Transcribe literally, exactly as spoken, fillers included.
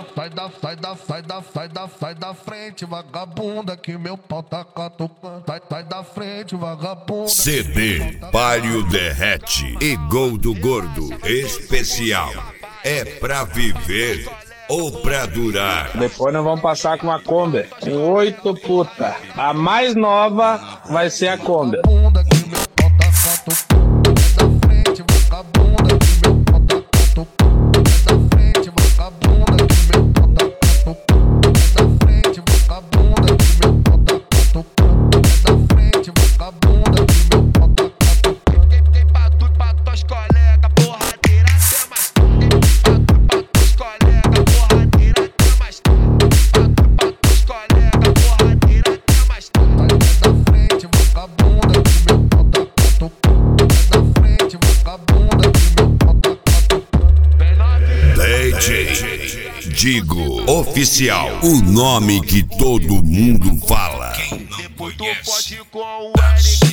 da, sai da, sai da, sai da, sai da, sai da frente, vagabunda, que meu pau tá catucando. Sai, sai da frente, vagabunda. C D Palio Derrete e Gol do Gordo especial. É pra viver ou pra durar? Depois nós vamos passar com uma Kombi com oito puta. A mais nova vai ser a Kombi. D J Digo Oficial, o nome que todo mundo fala. Quem não conhece,